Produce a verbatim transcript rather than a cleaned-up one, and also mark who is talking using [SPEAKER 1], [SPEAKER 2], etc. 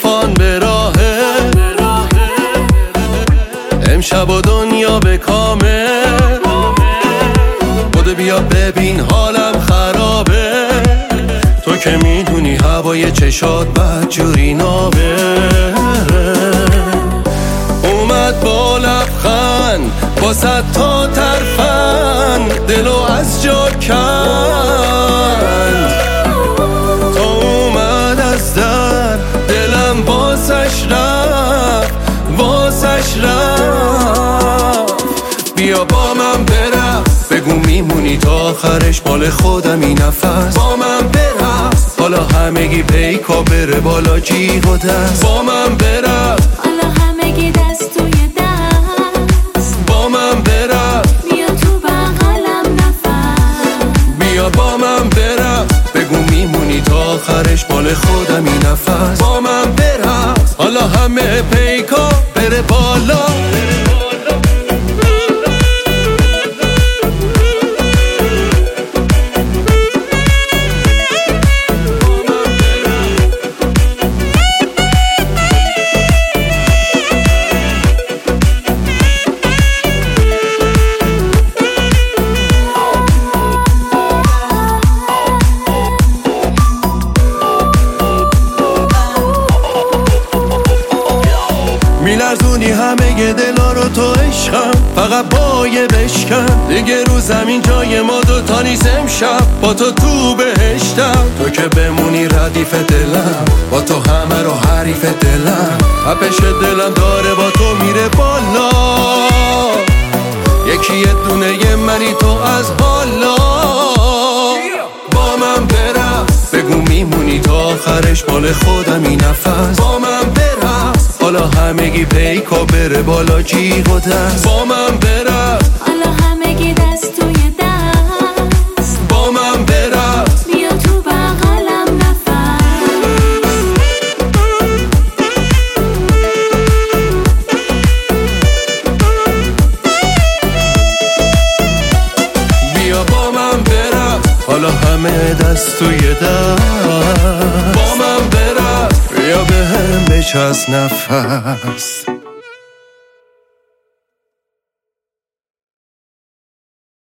[SPEAKER 1] طوفان به راهه، امشب و دنیا به کامه. بوده بیا ببین حالم خرابه، تو که میدونی هوای چشات بدجوری نابه. اومد با لبخند با صد تا ترفند دلو از جا کند. تا اومد از در دلم واسش رفت، واسش رفت. بیا با من برقص، بگو میمونی تا آخرش مال خودم این نفس. با من برقص حالا همگی پیکا بره بالا جیغ و دست. با من برقص
[SPEAKER 2] حالا همگی دست توی دست.
[SPEAKER 1] با من برقص
[SPEAKER 2] بیا تو بغلم نفس.
[SPEAKER 1] بیا با من برقص، بگو میمونی تا آخرش مال خودم این نفس. با من برقص حالا همه پیکا بره بالا. میلرزونی همه دلا رو تو عشقم، فقط با یه بشکن دیگه رو زمین جای ما دوتا نیست. امشب با تو تو بهشتم، تو که بمونی ردیف دلم، با تو همه رو حریف دلم. تپش دلم داره با تو میره بالا، یکی یه دونه منی تو از حالا. با من برقص، بگو میمونی تا آخرش مال خودم این نفس. با من برقص حالا همگی پیکا بره بالا جیغ و دست. با من برقص
[SPEAKER 2] حالا همگی دست توی دست.
[SPEAKER 1] با من برقص
[SPEAKER 2] بیا تو بغلم نفس.
[SPEAKER 1] بیا با من برقص حالا همه دست توی دست. با من برقص بیا به هم بچسب نفس.